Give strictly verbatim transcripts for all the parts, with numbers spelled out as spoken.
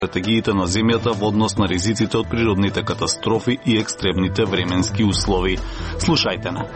стратегиите на земјата во однос на ризиците од природните катастрофи и екстремните временски услови. Слушајте на.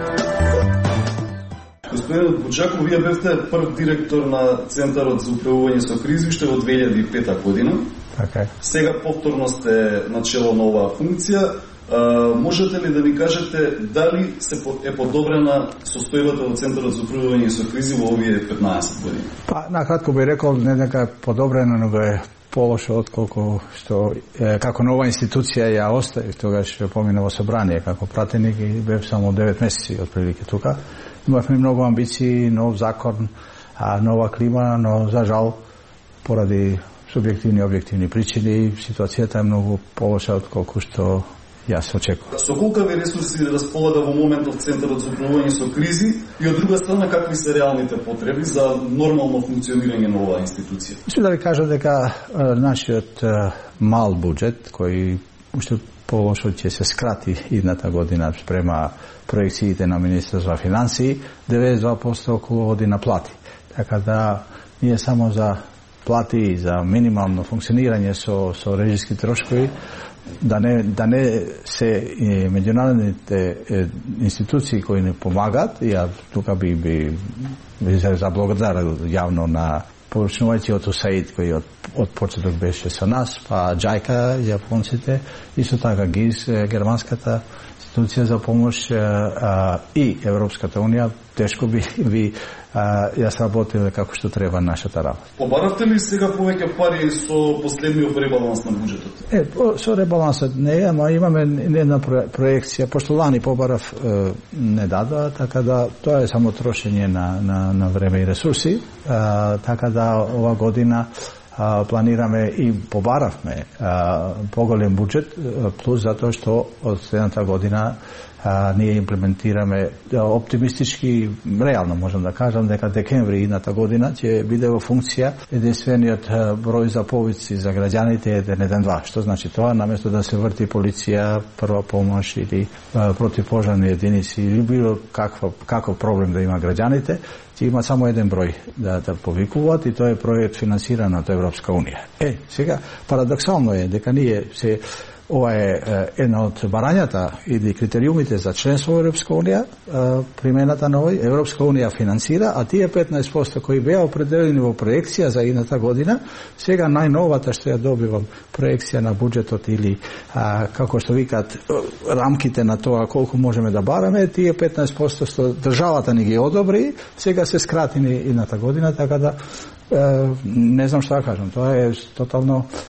Господин Бучаков, вие бевте прв директор на Центарот за управување со кризи уште во две илјади и пета година. Така. Сега повторно сте начело на оваа функција. А, можете ли да ни кажете дали се е подобрена состојбата во Центарот за управување со кризи во овие петнаесет години? Па, накратко би рекол, не дека е подобрена, но е полошо отколку што е, како нова институција ја оставив тогаш помина во собрание како пратеник и бев само девет месеци отприлike тука. Имавме многу амбиции, нов закон, а, нова клима, но за жал поради субјективни и објективни причини ситуацијата е многу полоша отколку што јас очекував. Со колкави ресурси располага во моментов Центарот за управување со кризи и од друга страна какви се реалните потреби за нормално функционирање на оваа институција? Мислам да ви кажам дека а, нашиот а, мал буџет кој уште полошо ќе се скрати идната година спрема проекциите на Министерство за финансии, деветдесет и два проценти околу оди на плати. Така да ние само за плати и за минимално функционирање со со режиски трошкови да не да не се и меѓународните е, институции кои не помагаат, ја тука би би, би се заблагодарил јавно на поручнувајќиот УСАИД кој од, од почеток беше со нас, па џајка, јапонците, исто така ГИЗ, германската институција за помош а, и Европската унија, тешко би, би а, јас работил како што треба нашата работа. Побаравте ли сега повеќе пари со последниот ребаланс на буџетот? Е, со ребалансот не е, ама имаме една проекција, пошто лани побарав е, не дадоа, така да тоа е само трошење на, на, на време и ресурси, а, така да ова година а, планираме и побаравме а, поголем буџет, плюс затоа што од следната година а, ние имплементираме оптимистички, реално можам да кажам дека декември идната година ќе биде во функција единствениот број за повици за граѓаните еден еден два, што значи тоа наместо да се врти полиција, прва помош или а, противпожарни единици или било каква каков проблем да има граѓаните, ќе има само еден број да да повикуваат и тоа е проект финансиран од Европска унија. Е, сега парадоксално е дека ние се ова е една од барањата или критериумите за членство во Европска унија, примената на овој Европска унија финансира, а тие петнаесет проценти кои беа определени во проекција за идната година, сега најновата што ја добивам проекција на буџетот или а, како што викаат рамките на тоа колку можеме да бараме, тие петнаесет проценти што државата ни ги одобри, сега се скратени идната година, така да не знам што да кажам, тоа е тотално